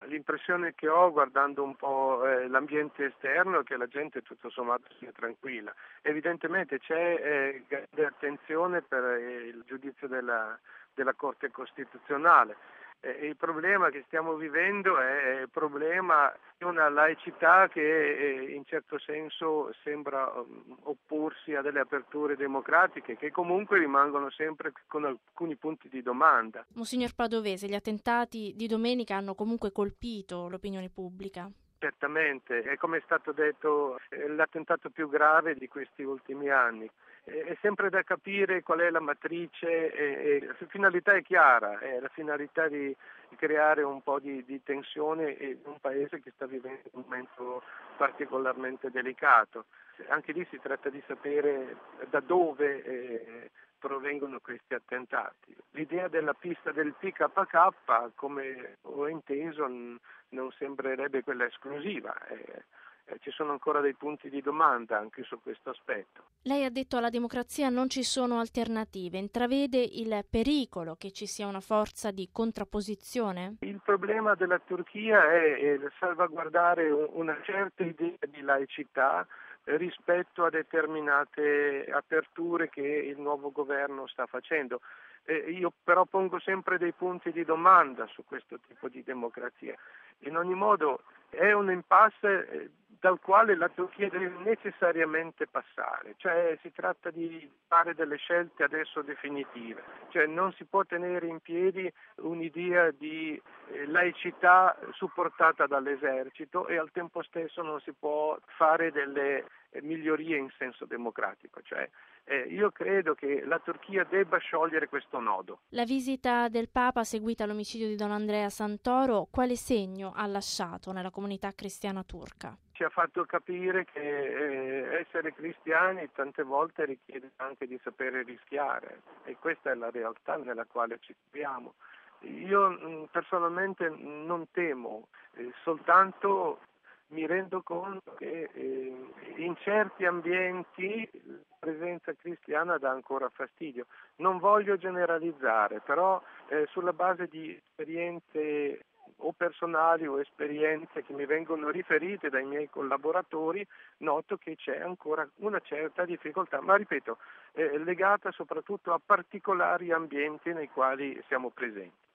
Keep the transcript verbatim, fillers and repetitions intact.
L'impressione che ho guardando un po' eh, l'ambiente esterno è che la gente tutto sommato sia tranquilla. Evidentemente c'è eh, grande attenzione per eh, il giudizio della, della Corte Costituzionale. Eh, il problema che stiamo vivendo è il problema di una laicità che eh, in certo senso sembra um, opporsi a delle aperture democratiche che comunque rimangono sempre con alcuni punti di domanda. Monsignor Padovese, gli attentati di domenica hanno comunque colpito l'opinione pubblica. Certamente, è come è stato detto eh, l'attentato più grave di questi ultimi anni. È sempre da capire qual è la matrice, e, e la finalità è chiara, è la finalità di, di creare un po' di, di tensione in un paese che sta vivendo un momento particolarmente delicato. Anche lì si tratta di sapere da dove eh, provengono questi attentati. L'idea della pista del P K K, come ho inteso, non sembrerebbe quella esclusiva. Eh, eh, ci sono ancora dei punti di domanda anche su questo aspetto. Lei ha detto alla democrazia non ci sono alternative. Intravede il pericolo che ci sia una forza di contrapposizione? Il problema della Turchia è, è salvaguardare una certa idea di laicità rispetto a determinate aperture che il nuovo governo sta facendo. Eh, io però pongo sempre dei punti di domanda su questo tipo di democrazia. In ogni modo è un impasse eh, dal quale la Turchia deve necessariamente passare, cioè si tratta di fare delle scelte adesso definitive, cioè non si può tenere in piedi un'idea di eh, laicità supportata dall'esercito e al tempo stesso non si può fare delle eh, migliorie in senso democratico, cioè eh, io credo che la Turchia debba sciogliere questo nodo. La visita del Papa seguita all'omicidio di Don Andrea Santoro, quale segno ha lasciato nella comunità cristiana turca? Ci ha fatto capire che eh, essere cristiani tante volte richiede anche di sapere rischiare e questa è la realtà nella quale ci troviamo. Io mh, personalmente non temo, eh, soltanto mi rendo conto che eh, in certi ambienti la presenza cristiana dà ancora fastidio. Non voglio generalizzare, però eh, sulla base di esperienze o personali o esperienze che mi vengono riferite dai miei collaboratori, noto che c'è ancora una certa difficoltà, ma ripeto, eh, legata soprattutto a particolari ambienti nei quali siamo presenti.